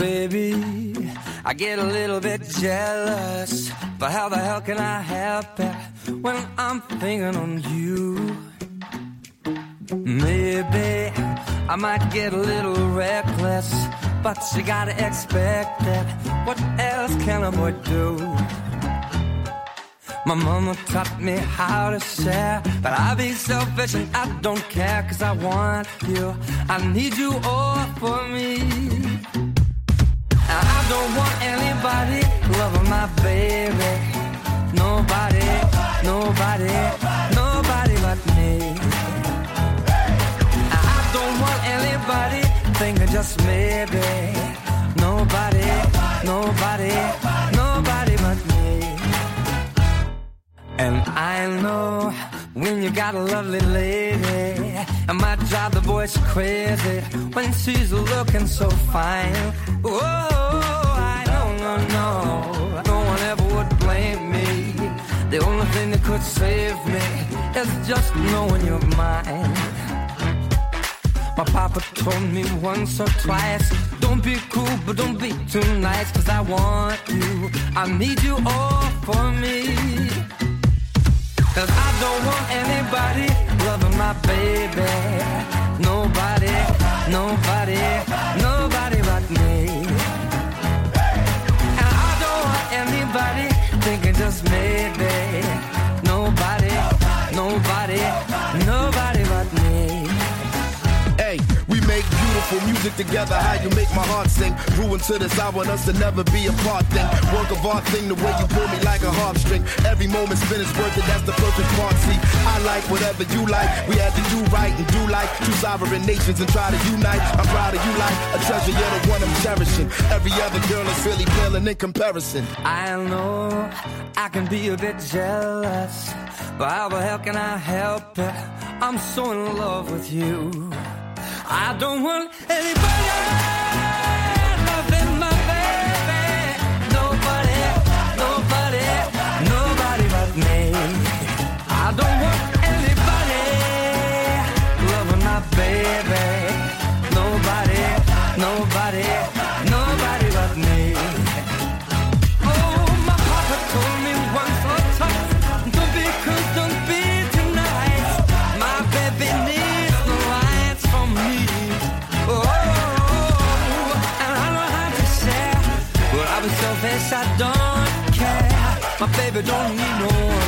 baby, I get a little bit jealous, but how the hell can I help it when I'm thinking on you? Maybe I might get a little reckless, but you gotta expect it. What else can a boy do? My mama taught me how to share, but I be selfish and I don't care, 'cause I want you, I need you all for me. And I don't want anybody loving my baby. Nobody, nobody, nobody but me. And I don't want anybody thinking just maybe. Nobody, nobody, nobody but me. And I know when you got a lovely lady, it might drive the boys crazy when she's looking so fine. Oh, I know, no one ever would blame me. The only thing that could save me is just knowing you're mine. My papa told me once or twice, don't be cool, but don't be too nice, 'cause I want you, I need you all for me. 'Cause I don't want anybody loving my baby. Nobody, nobody, nobody but me. And I don't want anybody thinking just maybe. Nobody, nobody, nobody but me. Hey, we make beautiful music together, how you make my heart sing. Ruin to this, I want us to never be apart thing. Work of art thing, the way you pull me like a harp string. Every moment spent is worth it, that's the perfect part. See, I like whatever you like. We had to do right and do like two sovereign nations and try to unite. I'm proud of you like a treasure, you're the one I'm cherishing. Every other girl is really paling in comparison. I know I can be a bit jealous, but how the hell can I help it? I'm so in love with you. I don't want anybody loving my baby. Nobody, nobody, nobody but me. I don't want anybody loving my baby. Nobody, nobody, nobody but me. Oh, my papa told me once or twice, don't be cruel, don't be too nice. My baby needs no lights from me. Oh, and I know how to share, but I was selfish, I don't care. My baby don't need no one.